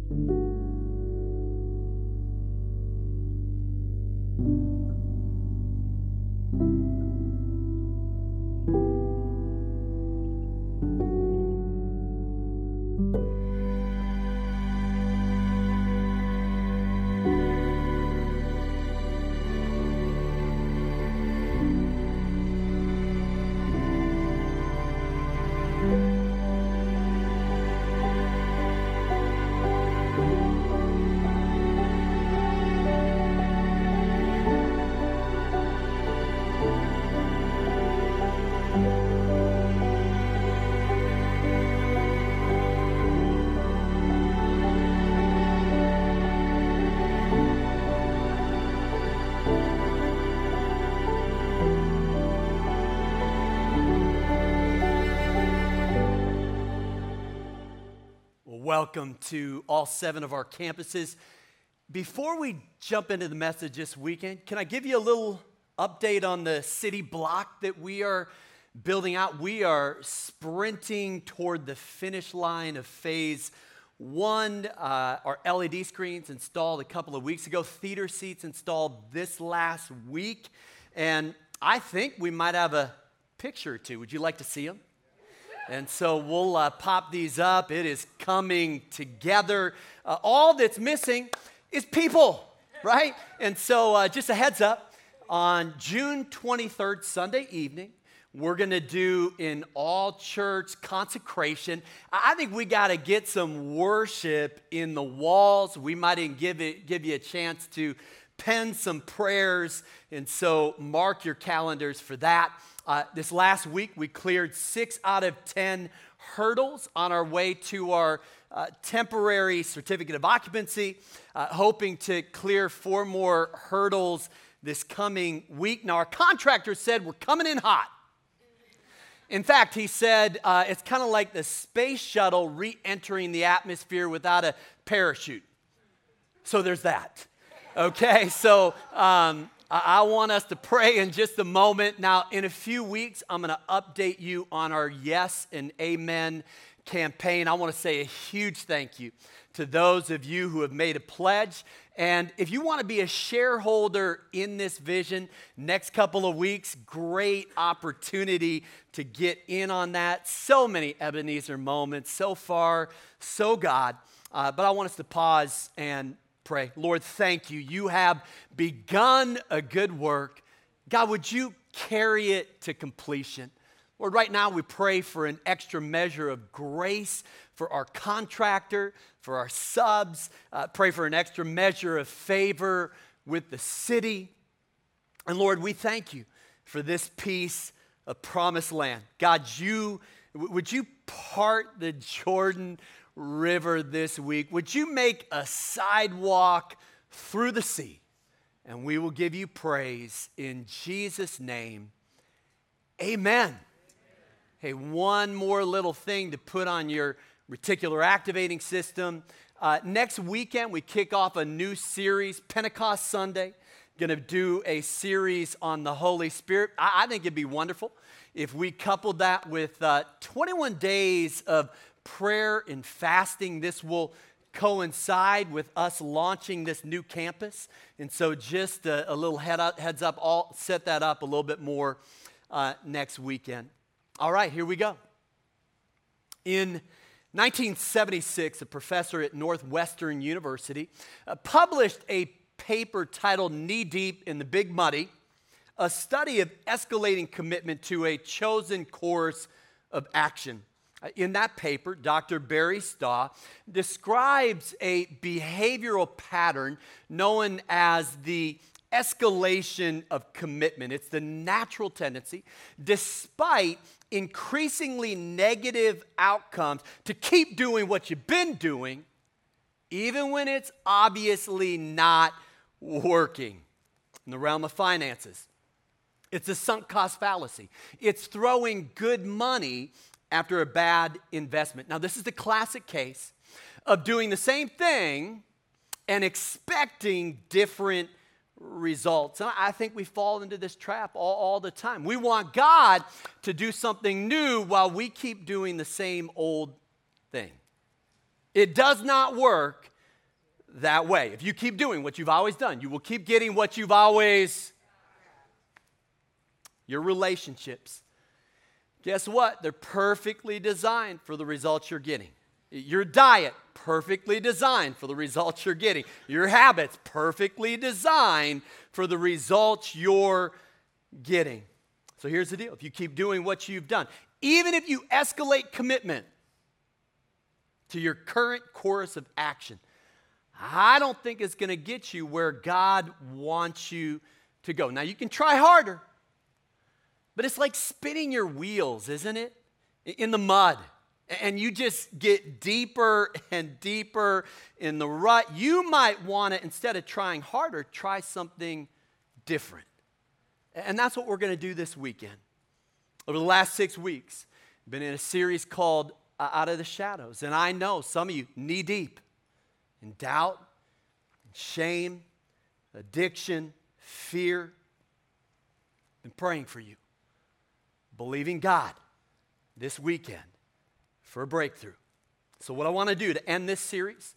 Welcome to all 7 of our campuses. Before we jump into the message this weekend, can I give you a little update on the city block that we are building out? We are sprinting toward the finish line of phase 1. Our LED screens installed a couple of weeks ago, theater seats installed this last week, and I think we might have a picture or two. Would you like to see them? And so we'll pop these up. It is coming together. All that's missing is people, right? And so just a heads up, on June 23rd, Sunday evening, we're going to do an all-church consecration. I think we got to get some worship in the walls. We might even give you a chance to pen some prayers, and so mark your calendars for that. This last week, we cleared 6 out of 10 hurdles on our way to our temporary certificate of occupancy, hoping to clear 4 more hurdles this coming week. Now, our contractor said we're coming in hot. In fact, he said it's kind of like the space shuttle re-entering the atmosphere without a parachute. So there's that. Okay, so I want us to pray in just a moment. Now, in a few weeks, I'm going to update you on our Yes and Amen campaign. I want to say a huge thank you to those of you who have made a pledge. And if you want to be a shareholder in this vision, next couple of weeks, great opportunity to get in on that. So many Ebenezer moments, so far, so God. But I want us to pause and pray. Lord, thank you. You have begun a good work. God, would you carry it to completion? Lord, right now we pray for an extra measure of grace for our contractor, for our subs. Pray for an extra measure of favor with the city. And Lord, we thank you for this piece of promised land. God, would you part the Jordan River this week? Would you make a sidewalk through the sea? And we will give you praise in Jesus' name. Amen. Hey, one more little thing to put on your reticular activating system. Next weekend, we kick off a new series, Pentecost Sunday. Going to do a series on the Holy Spirit. I think it'd be wonderful if we coupled that with 21 days of prayer and fasting. This will coincide with us launching this new campus. And so just a little heads up, I'll set that up a little bit more next weekend. All right, here we go. In 1976, a professor at Northwestern University published a paper titled Knee Deep in the Big Muddy, a study of escalating commitment to a chosen course of action. In that paper, Dr. Barry Staw describes a behavioral pattern known as the escalation of commitment. It's the natural tendency, despite increasingly negative outcomes, to keep doing what you've been doing, even when it's obviously not working. In the realm of finances, it's a sunk cost fallacy. It's throwing good money after a bad investment. Now, this is the classic case of doing the same thing and expecting different results. And I think we fall into this trap all the time. We want God to do something new while we keep doing the same old thing. It does not work that way. If you keep doing what you've always done, you will keep getting what you've always. Your relationships, guess what? They're perfectly designed for the results you're getting. Your diet, perfectly designed for the results you're getting. Your habits, perfectly designed for the results you're getting. So here's the deal. If you keep doing what you've done, even if you escalate commitment to your current course of action, I don't think it's going to get you where God wants you to go. Now, you can try harder, but it's like spinning your wheels, isn't it? In the mud. And you just get deeper and deeper in the rut. You might want to, instead of trying harder, try something different. And that's what we're going to do this weekend. Over the last 6 weeks, I've been in a series called Out of the Shadows. And I know some of you knee deep in doubt, shame, addiction, fear. I've been praying for you, believing God this weekend for a breakthrough. So what I want to do to end this series,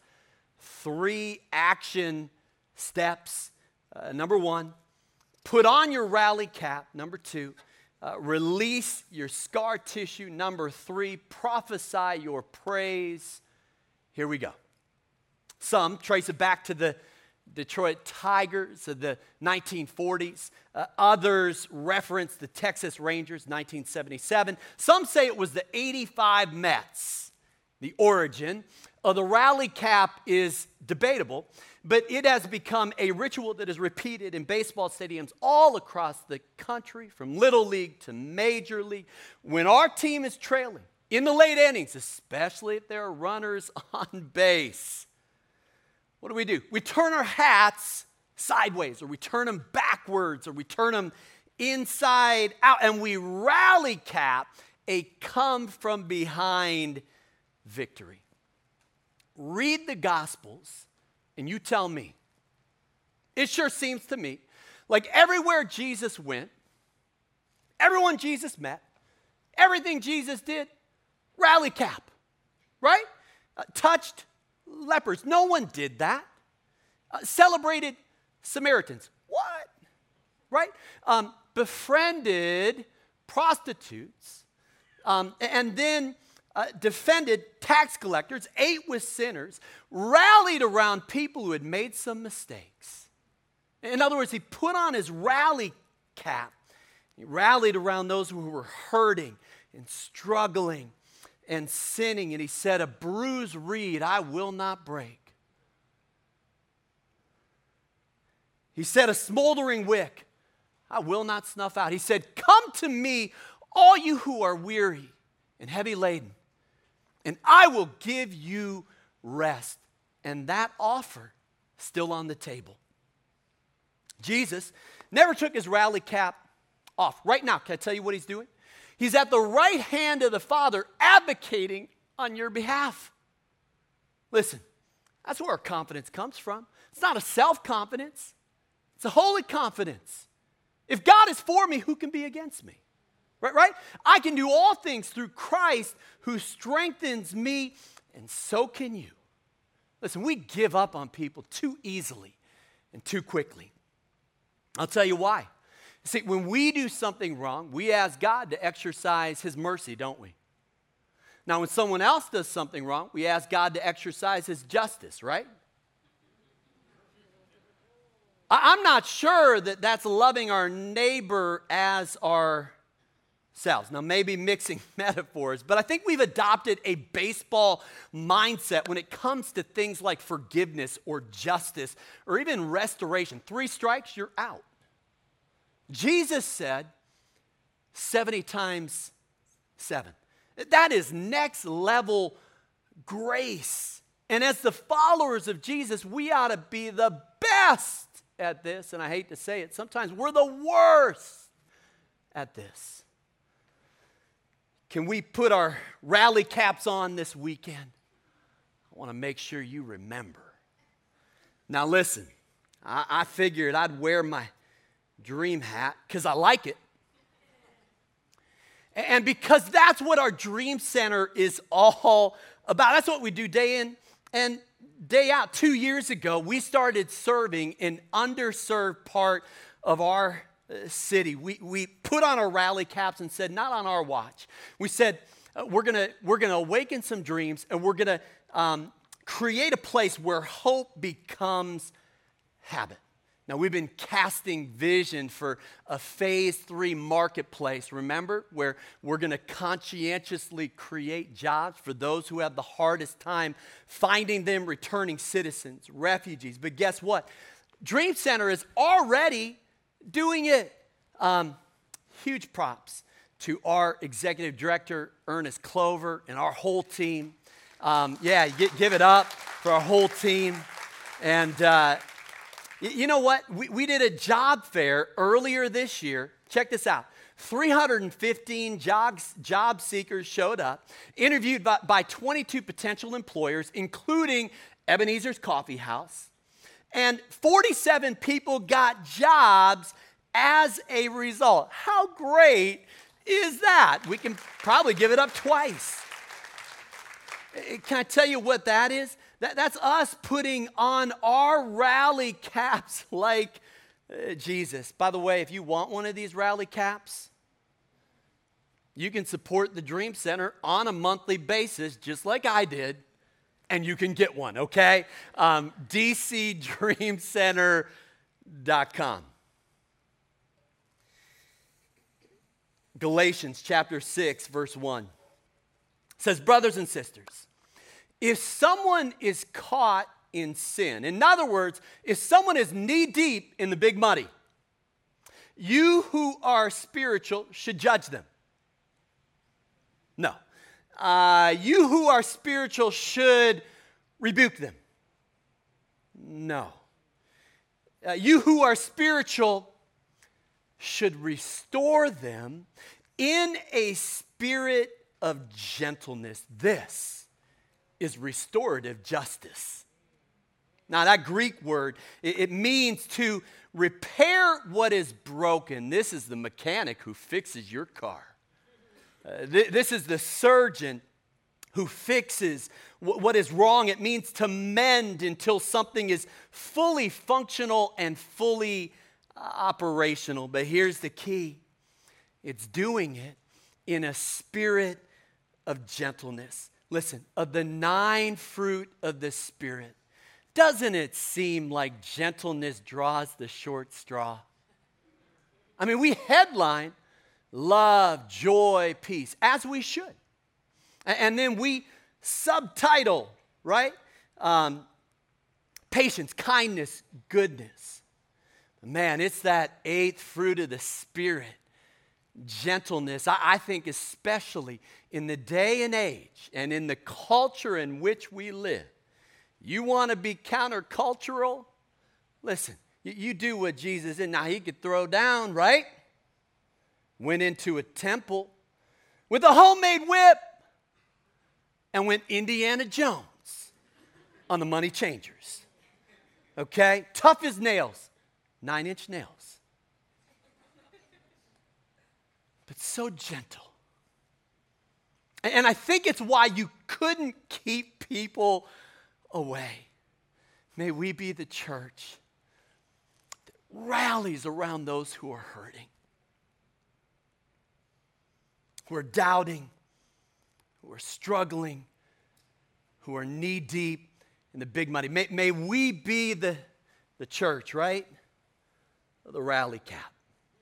3 action steps. Number 1, put on your rally cap. Number 2, release your scar tissue. Number 3, prophesy your praise. Here we go. Some trace it back to the Detroit Tigers of the 1940s. Others reference the Texas Rangers, 1977. Some say it was the 85 Mets. The origin of the rally cap is debatable, but it has become a ritual that is repeated in baseball stadiums all across the country, from Little League to Major League. When our team is trailing in the late innings, especially if there are runners on base, what do? We turn our hats sideways, or we turn them backwards, or we turn them inside out, and we rally cap a come from behind victory. Read the Gospels, and you tell me. It sure seems to me like everywhere Jesus went, everyone Jesus met, everything Jesus did, rally cap, right? Touched lepers. No one did that. Celebrated Samaritans. What? Right? Befriended prostitutes. And then defended tax collectors, ate with sinners, rallied around people who had made some mistakes. In other words, he put on his rally cap. He rallied around those who were hurting and struggling and sinning, and he said, a bruised reed I will not break. He said, a smoldering wick I will not snuff out. He said, come to me, all you who are weary and heavy laden, and I will give you rest. And that offer still on the table. Jesus never took his rally cap off. Right now, can I tell you what he's doing? He's at the right hand of the Father advocating on your behalf. Listen, that's where our confidence comes from. It's not a self-confidence. It's a holy confidence. If God is for me, who can be against me? Right? I can do all things through Christ who strengthens me, and so can you. Listen, we give up on people too easily and too quickly. I'll tell you why. See, when we do something wrong, we ask God to exercise his mercy, don't we? Now, when someone else does something wrong, we ask God to exercise his justice, right? I'm not sure that that's loving our neighbor as ourselves. Now, maybe mixing metaphors, but I think we've adopted a baseball mindset when it comes to things like forgiveness or justice or even restoration. 3 strikes, you're out. Jesus said 70 times 7. That is next level grace. And as the followers of Jesus, we ought to be the best at this. And I hate to say it, sometimes we're the worst at this. Can we put our rally caps on this weekend? I want to make sure you remember. Now listen, I figured I'd wear my dream hat because I like it. And because that's what our Dream Center is all about. That's what we do day in and day out 2 years ago, we started serving an underserved part of our city. We put on our rally caps and said, not on our watch. We said, we're gonna awaken some dreams, and we're gonna create a place where hope becomes habit. Now, we've been casting vision for a phase 3 marketplace, remember, where we're going to conscientiously create jobs for those who have the hardest time finding them, returning citizens, refugees. But guess what? Dream Center is already doing it. Huge props to our executive director, Ernest Clover, and our whole team. Give it up for our whole team. And you know what? We did a job fair earlier this year. Check this out. 315 job seekers showed up, interviewed by 22 potential employers, including Ebenezer's Coffee House. And 47 people got jobs as a result. How great is that? We can probably give it up twice. Can I tell you what that is? That's us putting on our rally caps like Jesus. By the way, if you want one of these rally caps, you can support the Dream Center on a monthly basis, just like I did, and you can get one, okay? DCDreamCenter.com. Galatians chapter 6, verse 1 says, brothers and sisters, if someone is caught in sin, in other words, if someone is knee-deep in the big muddy, you who are spiritual should judge them. No. You who are spiritual should rebuke them. No. You who are spiritual should restore them in a spirit of gentleness. This is restorative justice. Now, that Greek word, it means to repair what is broken. This is the mechanic who fixes your car. This is the surgeon who fixes what is wrong. It means to mend until something is fully functional and fully operational. But here's the key. It's doing it in a spirit of gentleness. Listen, of the 9 fruit of the Spirit, doesn't it seem like gentleness draws the short straw? I mean, we headline love, joy, peace, as we should. And then we subtitle, right? Patience, kindness, goodness. Man, it's that 8th fruit of the Spirit. Gentleness, I think especially in the day and age and in the culture in which we live. You want to be countercultural? Listen, you do what Jesus did. Now, he could throw down, right? Went into a temple with a homemade whip and went Indiana Jones on the money changers. Okay? Tough as nails, 9-inch nails. But so gentle. And I think it's why you couldn't keep people away. May we be the church that rallies around those who are hurting, who are doubting, who are struggling, who are knee-deep in the big money. May we be the church, right? The rally cap.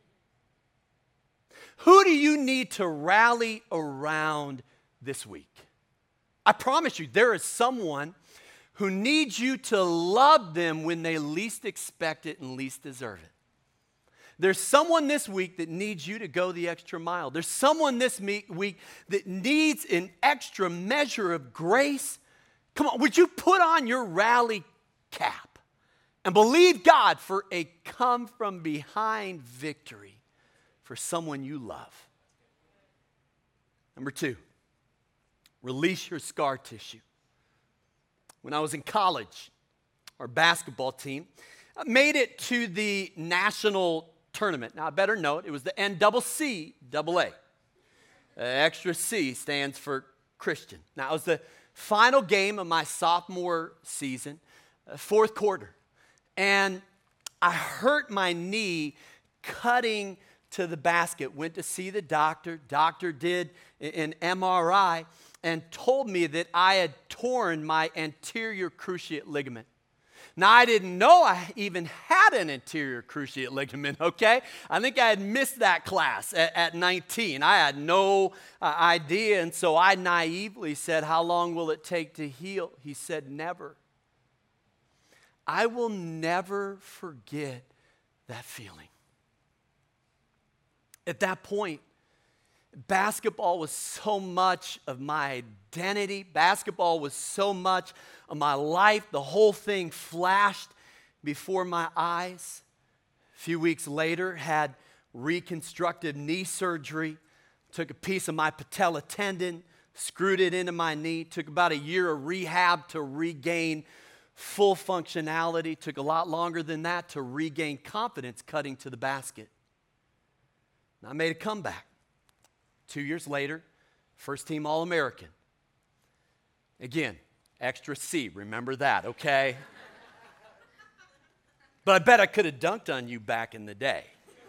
Who do you need to rally around this week? I promise you, there is someone who needs you to love them when they least expect it and least deserve it. There's someone this week that needs you to go the extra mile. There's someone this week that needs an extra measure of grace. Come on, would you put on your rally cap and believe God for a come-from-behind victory for someone you love? Number 2, release your scar tissue. When I was in college, our basketball team made it to the national tournament. Now, I better note, it was the NCCAA. Extra C stands for Christian. Now, it was the final game of my sophomore season, fourth quarter. And I hurt my knee cutting to the basket. Went to see the doctor. Doctor did an MRI and told me that I had torn my anterior cruciate ligament. Now, I didn't know I even had an anterior cruciate ligament, okay? I think I had missed that class at 19. I had no idea, and so I naively said, "How long will it take to heal?" He said, "Never." I will never forget that feeling. At that point, basketball was so much of my identity. Basketball was so much of my life. The whole thing flashed before my eyes. A few weeks later, had reconstructive knee surgery. Took a piece of my patella tendon, screwed it into my knee. Took about a year of rehab to regain full functionality. Took a lot longer than that to regain confidence cutting to the basket. And I made a comeback. 2 years later, first team All-American. Again, extra C, remember that, okay? But I bet I could have dunked on you back in the day.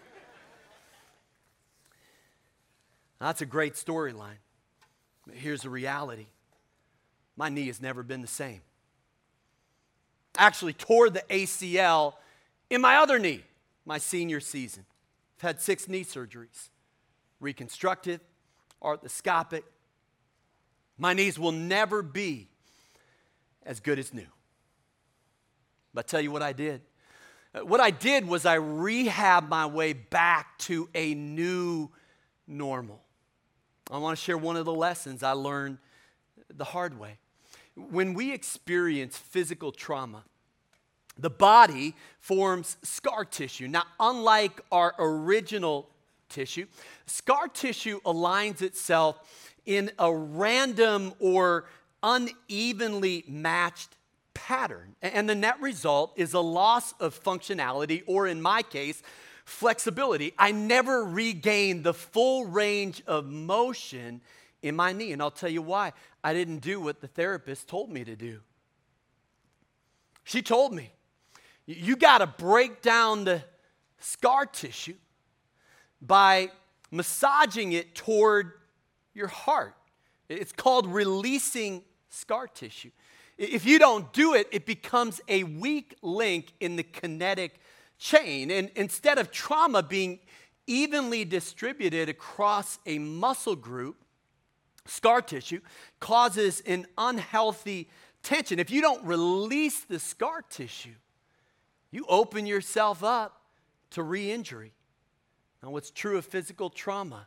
That's a great storyline. But here's the reality. My knee has never been the same. I actually tore the ACL in my other knee my senior season. I've had 6 knee surgeries, reconstructive, arthroscopic. My knees will never be as good as new. But I'll tell you what I did. What I did was I rehabbed my way back to a new normal. I want to share one of the lessons I learned the hard way. When we experience physical trauma, the body forms scar tissue. Now, unlike our original tissue, scar tissue aligns itself in a random or unevenly matched pattern. And the net result is a loss of functionality, or in my case, flexibility. I never regained the full range of motion in my knee. And I'll tell you why. I didn't do what the therapist told me to do. She told me, you got to break down the scar tissue by massaging it toward your heart. It's called releasing scar tissue. If you don't do it, it becomes a weak link in the kinetic chain. And instead of trauma being evenly distributed across a muscle group, scar tissue causes an unhealthy tension. If you don't release the scar tissue, you open yourself up to re-injury. Now, what's true of physical trauma?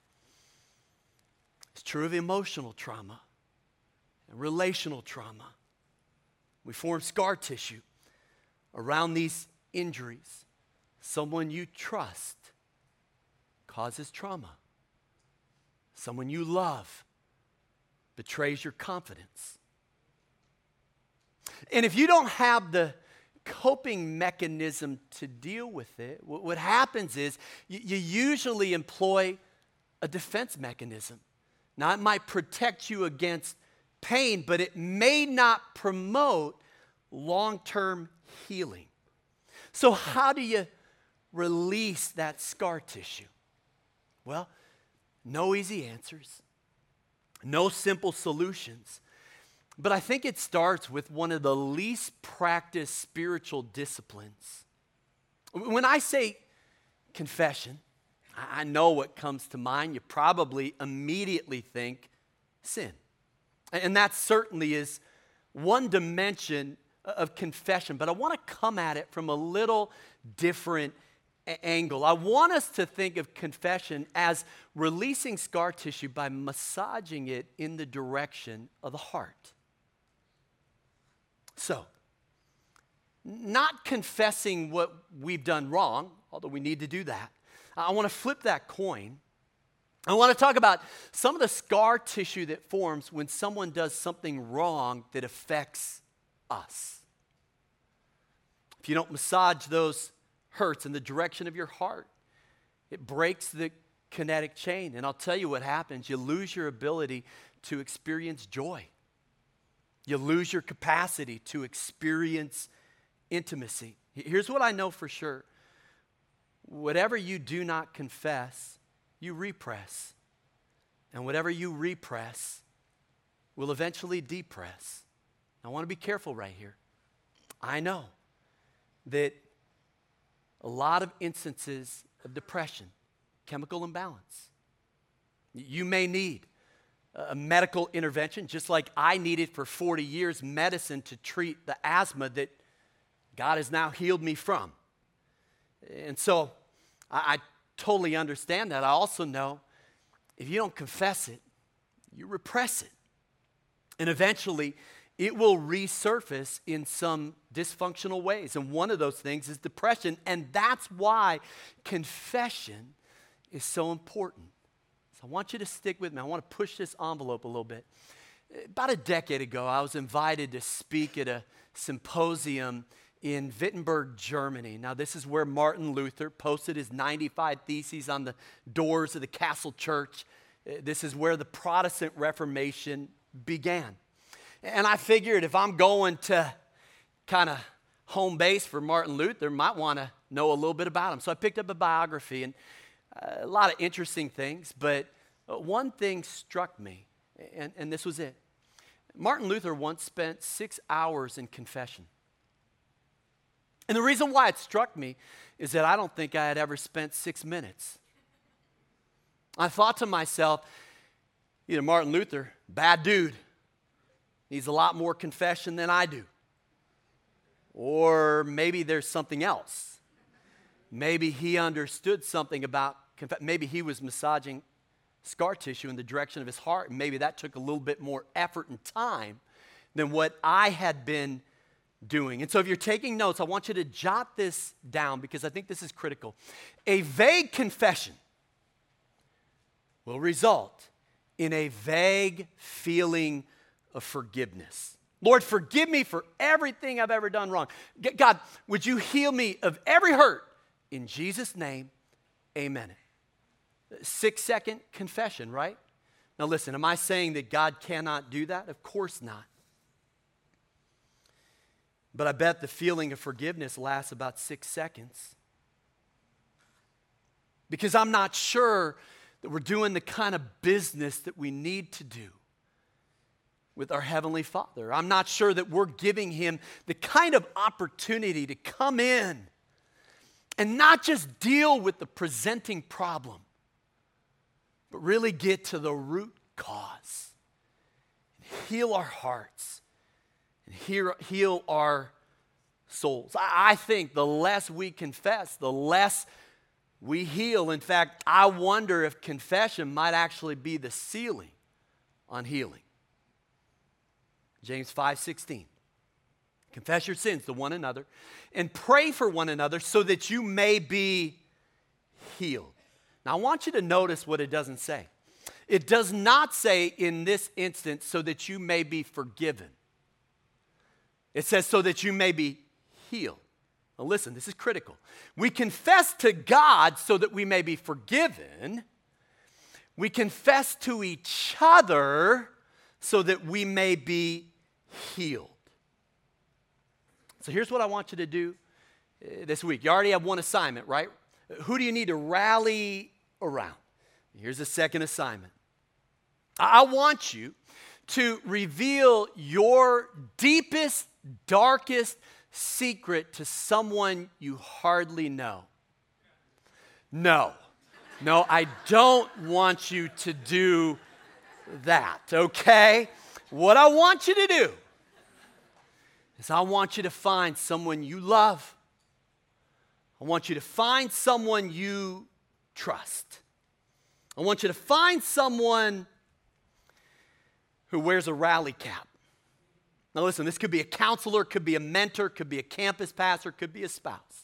It's true of emotional trauma and relational trauma. We form scar tissue around these injuries. Someone you trust causes trauma. Someone you love betrays your confidence. And if you don't have the coping mechanism to deal with it, what happens is you usually employ a defense mechanism. Now, it might protect you against pain, but it may not promote long-term healing. So how do you release that scar tissue? Well, no easy answers, no simple solutions. But I think it starts with one of the least practiced spiritual disciplines. When I say confession, I know what comes to mind. You probably immediately think sin. And that certainly is one dimension of confession. But I want to come at it from a little different angle. I want us to think of confession as releasing scar tissue by massaging it in the direction of the heart. So, not confessing what we've done wrong, although we need to do that. I want to flip that coin. I want to talk about some of the scar tissue that forms when someone does something wrong that affects us. If you don't massage those hurts in the direction of your heart, it breaks the kinetic chain. And I'll tell you what happens. You lose your ability to experience joy. You lose your capacity to experience intimacy. Here's what I know for sure. Whatever you do not confess, you repress. And whatever you repress will eventually depress. I want to be careful right here. I know that a lot of instances of depression, chemical imbalance. You may need a medical intervention, just like I needed for 40 years medicine to treat the asthma that God has now healed me from. And so I totally understand that. I also know if you don't confess it, you repress it. And eventually, it will resurface in some dysfunctional ways. And one of those things is depression. And that's why confession is so important. So I want you to stick with me. I want to push this envelope a little bit. About a decade ago, I was invited to speak at a symposium in Wittenberg, Germany. Now, this is where Martin Luther posted his 95 Theses on the doors of the Castle Church. This is where the Protestant Reformation began. And I figured if I'm going to kind of home base for Martin Luther, might want to know a little bit about him. So I picked up a biography and a lot of interesting things, but one thing struck me, and this was it. Martin Luther once spent 6 hours in confession. And the reason why it struck me is that I don't think I had ever spent 6 minutes. I thought to myself, either Martin Luther, bad dude, needs a lot more confession than I do. Or maybe there's something else. Maybe he understood something about confession. Maybe he was massaging scar tissue in the direction of his heart. And maybe that took a little bit more effort and time than what I had been doing. And so if you're taking notes, I want you to jot this down because I think this is critical. A vague confession will result in a vague feeling of forgiveness. Lord, forgive me for everything I've ever done wrong. God, would you heal me of every hurt? In Jesus' name, amen. 6-second confession, right? Now listen, am I saying that God cannot do that? Of course not. But I bet the feeling of forgiveness lasts about 6 seconds. Because I'm not sure that we're doing the kind of business that we need to do with our Heavenly Father. I'm not sure that we're giving Him the kind of opportunity to come in and not just deal with the presenting problem, but really get to the root cause and heal our hearts and heal our souls. I think the less we confess, the less we heal. In fact, I wonder if confession might actually be the ceiling on healing. James 5:16. Confess your sins to one another and pray for one another so that you may be healed. Now, I want you to notice what it doesn't say. It does not say in this instance so that you may be forgiven. It says so that you may be healed. Now, listen, this is critical. We confess to God so that we may be forgiven. We confess to each other so that we may be healed. So here's what I want you to do this week. You already have one assignment, right? Who do you need to rally around? Here's the second assignment. I want you to reveal your deepest, darkest secret to someone you hardly know. No, I don't want you to do that, okay? What I want you to do is I want you to find someone you love. I want you to find someone you trust. I want you to find someone who wears a rally cap. Now listen, this could be a counselor, could be a mentor, could be a campus pastor, could be a spouse.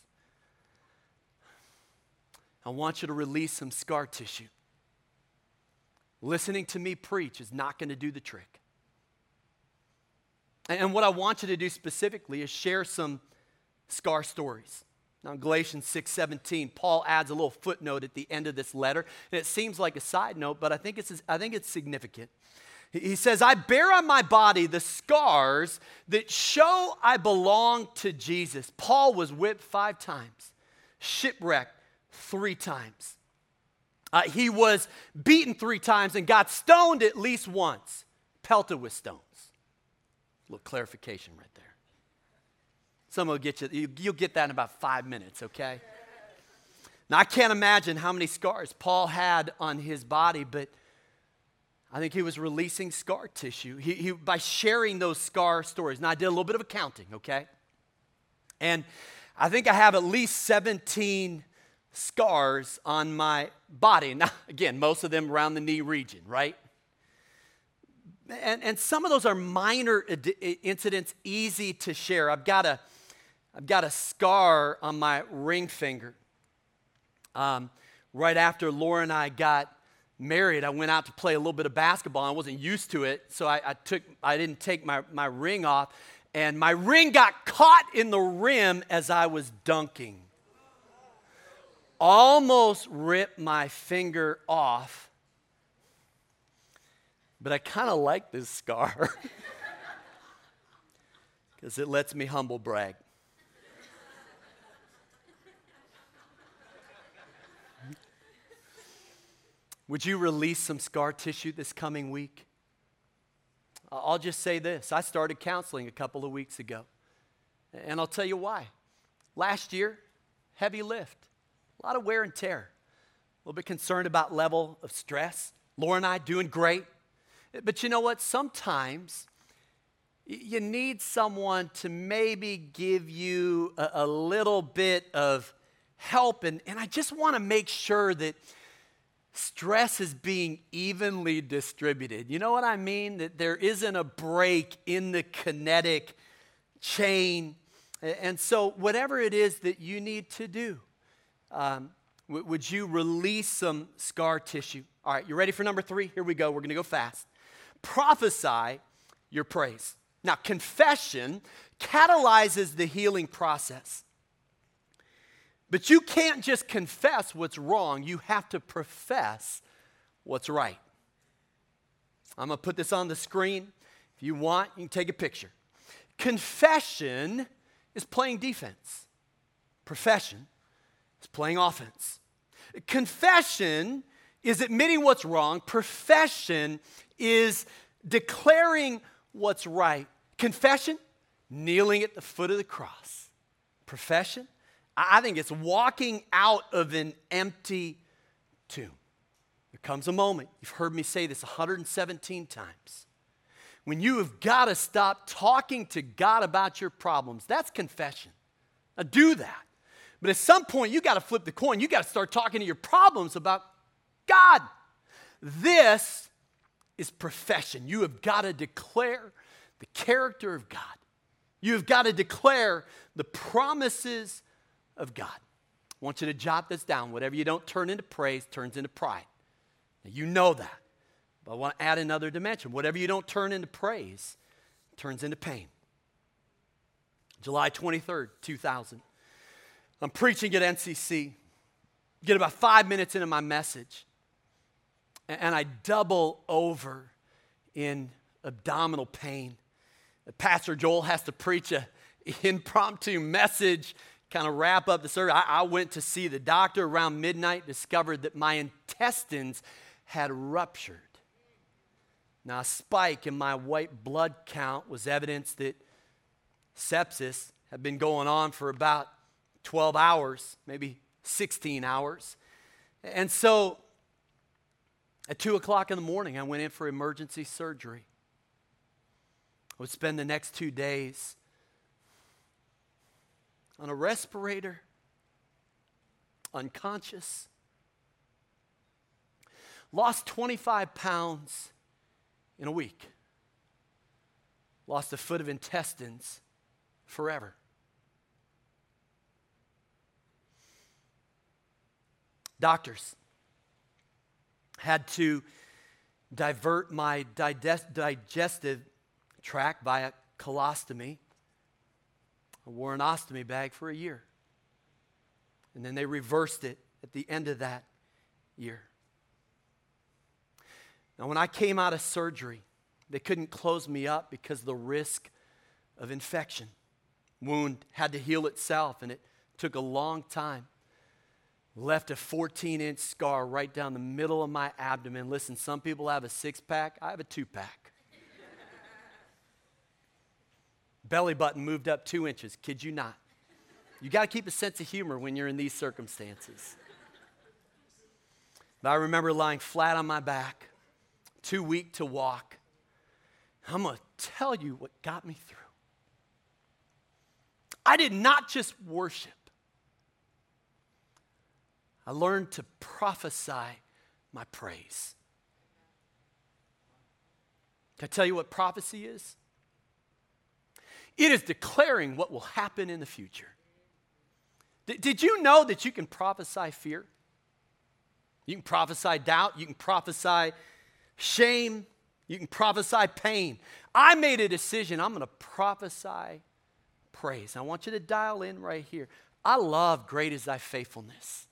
I want you to release some scar tissue. Listening to me preach is not going to do the trick. And what I want you to do specifically is share some scar stories. Now, in Galatians 6:17, Paul adds a little footnote at the end of this letter. And it seems like a side note, but I think it's significant. He says, I bear on my body the scars that show I belong to Jesus. Paul was whipped 5 times, shipwrecked 3 times. He was beaten 3 times and got stoned at least once, pelted with stones. A little clarification right there. Someone will get you'll get that in about 5 minutes, okay? Now, I can't imagine how many scars Paul had on his body, but I think he was releasing scar tissue he by sharing those scar stories. Now, I did a little bit of accounting, okay? And I think I have at least 17 scars on my body. Now, again, most of them around the knee region, right? And some of those are minor incidents, easy to share. I've got a scar on my ring finger. Right after Laura and I got married, I went out to play a little bit of basketball. I wasn't used to it, so I didn't take my ring off, and my ring got caught in the rim as I was dunking. Almost ripped my finger off, but I kind of like this scar because it lets me humble brag. Would you release some scar tissue this coming week? I'll just say this. I started counseling a couple of weeks ago, and I'll tell you why. Last year, heavy lift, a lot of wear and tear, a little bit concerned about level of stress. Laura and I doing great. But you know what? Sometimes you need someone to maybe give you a little bit of help, and I just want to make sure that stress is being evenly distributed. You know what I mean? That there isn't a break in the kinetic chain. And so whatever it is that you need to do, would you release some scar tissue? All right, you ready for number 3? Here we go. We're going to go fast. Prophesy your praise. Now, confession catalyzes the healing process. But you can't just confess what's wrong. You have to profess what's right. I'm going to put this on the screen. If you want, you can take a picture. Confession is playing defense. Profession is playing offense. Confession is admitting what's wrong. Profession is declaring what's right. Confession, kneeling at the foot of the cross. Profession, I think it's walking out of an empty tomb. There comes a moment, you've heard me say this 117 times, when you have got to stop talking to God about your problems. That's confession. Now do that. But at some point, you got to flip the coin. You got to start talking to your problems about God. This is profession. You have got to declare the character of God. You have got to declare the promises of God. I want you to jot this down. Whatever you don't turn into praise turns into pride. Now, you know that. But I want to add another dimension. Whatever you don't turn into praise turns into pain. July 23rd, 2000. I'm preaching at NCC. Get about 5 minutes into my message, and I double over in abdominal pain. Pastor Joel has to preach an impromptu message, kind of wrap up the service. I went to see the doctor around midnight, discovered that my intestines had ruptured. Now, a spike in my white blood count was evidence that sepsis had been going on for about 12 hours, maybe 16 hours. And so at 2 o'clock in the morning, I went in for emergency surgery. I would spend the next 2 days on a respirator, unconscious. Lost 25 pounds in a week. Lost a foot of intestines forever. Doctors had to divert my digestive tract via colostomy. I wore an ostomy bag for a year. And then they reversed it at the end of that year. Now, when I came out of surgery, They couldn't close me up because of the risk of infection. Wound had to heal itself, and it took a long time. Left a 14-inch scar right down the middle of my abdomen. Listen, some people have a 6-pack. I have a 2-pack. Belly button moved up 2 inches. Kid you not. You got to keep a sense of humor when you're in these circumstances. But I remember lying flat on my back, too weak to walk. I'm going to tell you what got me through. I did not just worship. I learned to prophesy my praise. Can I tell you what prophecy is? It is declaring what will happen in the future. Did you know that you can prophesy fear? You can prophesy doubt. You can prophesy shame. You can prophesy pain. I made a decision. I'm going to prophesy praise. I want you to dial in right here. I love great is thy faithfulness.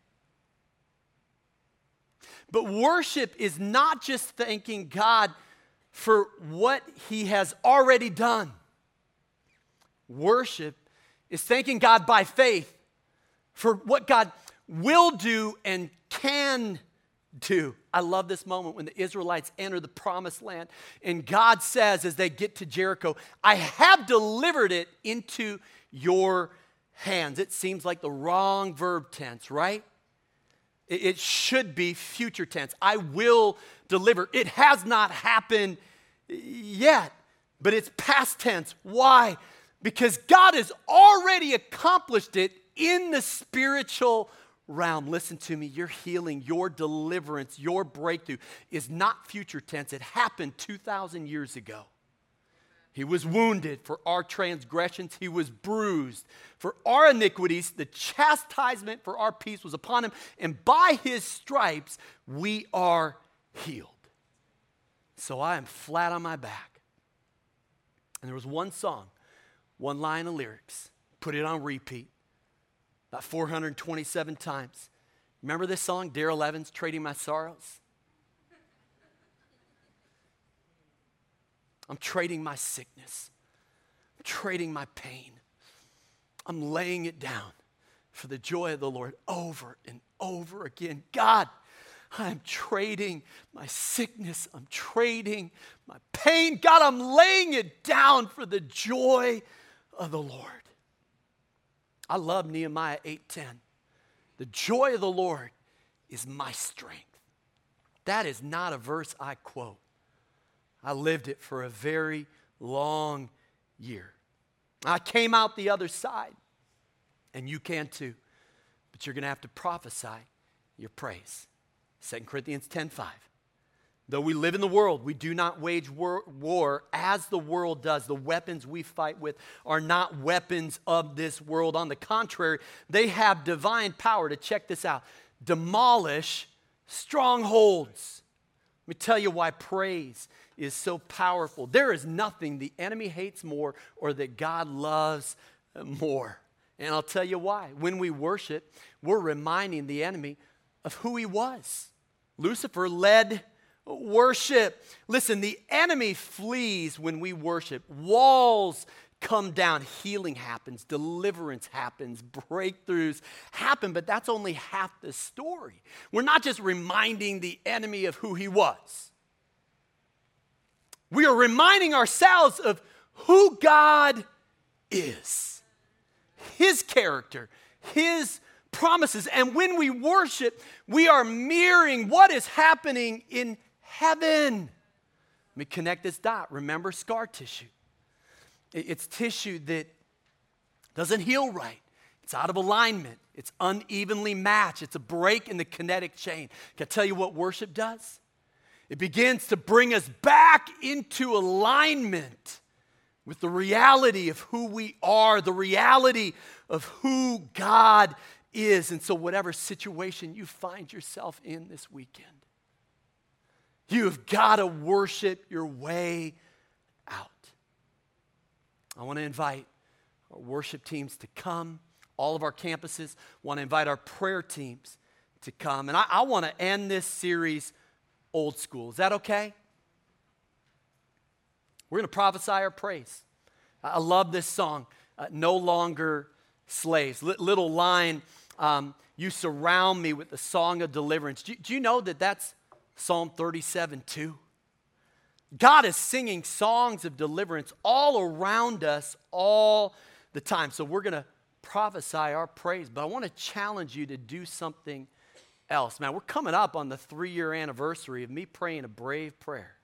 But worship is not just thanking God for what he has already done. Worship is thanking God by faith for what God will do and can do. I love this moment when the Israelites enter the promised land and God says as they get to Jericho, I have delivered it into your hands. It seems like the wrong verb tense, right? It should be future tense. I will deliver. It has not happened yet, but it's past tense. Why? Because God has already accomplished it in the spiritual realm. Listen to me, your healing, your deliverance, your breakthrough is not future tense. It happened 2,000 years ago. He was wounded for our transgressions. He was bruised for our iniquities. The chastisement for our peace was upon him. And by his stripes, we are healed. So I am flat on my back. And there was one song, one line of lyrics. Put it on repeat. About 427 times. Remember this song, Daryl Evans, Trading My Sorrows? I'm trading my sickness. I'm trading my pain. I'm laying it down for the joy of the Lord over and over again. God, I'm trading my sickness. I'm trading my pain. God, I'm laying it down for the joy of the Lord. I love Nehemiah 8:10. The joy of the Lord is my strength. That is not a verse I quote. I lived it for a very long year. I came out the other side, and you can too. But you're going to have to prophesy your praise. 2 Corinthians 10:5. Though we live in the world, we do not wage war as the world does. The weapons we fight with are not weapons of this world. On the contrary, they have divine power to, check this out, demolish strongholds. Let me tell you why praise is so powerful. There is nothing the enemy hates more or that God loves more. And I'll tell you why. When we worship, we're reminding the enemy of who he was. Lucifer led worship. Listen, the enemy flees when we worship. Walls come down. Healing happens. Deliverance happens. Breakthroughs happen. But that's only half the story. We're not just reminding the enemy of who he was. We are reminding ourselves of who God is. His character. His promises. And when we worship, we are mirroring what is happening in heaven. Let me connect this dot. Remember scar tissue. It's tissue that doesn't heal right. It's out of alignment. It's unevenly matched. It's a break in the kinetic chain. Can I tell you what worship does? It begins to bring us back into alignment with the reality of who we are, the reality of who God is. And so whatever situation you find yourself in this weekend, you've got to worship your way out. I want to invite our worship teams to come. All of our campuses want to invite our prayer teams to come. And I want to end this series old school. Is that okay? We're going to prophesy our praise. I love this song, No Longer Slaves. Little line, you surround me with the song of deliverance. Do you know that that's Psalm 37 too? God is singing songs of deliverance all around us all the time. So we're going to prophesy our praise. But I want to challenge you to do something else. Man, we're coming up on the 3-year anniversary of me praying a brave prayer.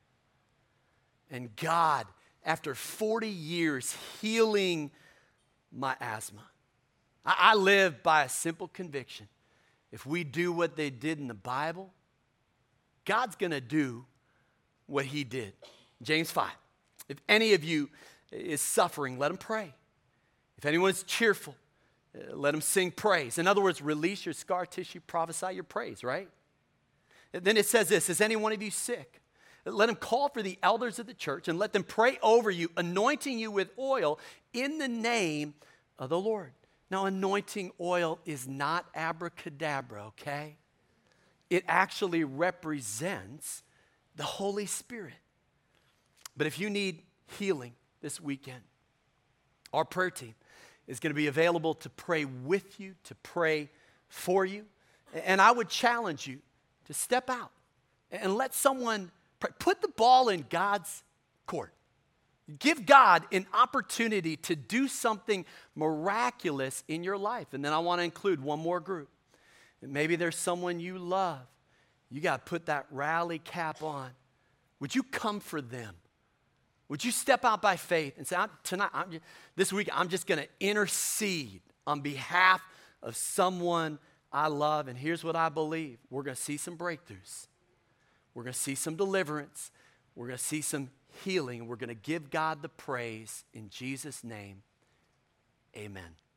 And God, after 40 years, healing my asthma. I live by a simple conviction. If we do what they did in the Bible, God's going to do what he did. James 5. If any of you is suffering, let him pray. If anyone is cheerful, let him sing praise. In other words, release your scar tissue, prophesy your praise, right? And then it says this, is any one of you sick? Let him call for the elders of the church and let them pray over you, anointing you with oil in the name of the Lord. Now, anointing oil is not abracadabra, okay? It actually represents the Holy Spirit. But if you need healing this weekend, our prayer team is going to be available to pray with you, to pray for you. And I would challenge you to step out and let someone pray. Put the ball in God's court. Give God an opportunity to do something miraculous in your life. And then I want to include one more group. And maybe there's someone you love. You got to put that rally cap on. Would you come for them? Would you step out by faith and say, this week, I'm just going to intercede on behalf of someone I love. And here's what I believe. We're going to see some breakthroughs. We're going to see some deliverance. We're going to see some healing. We're going to give God the praise in Jesus' name. Amen.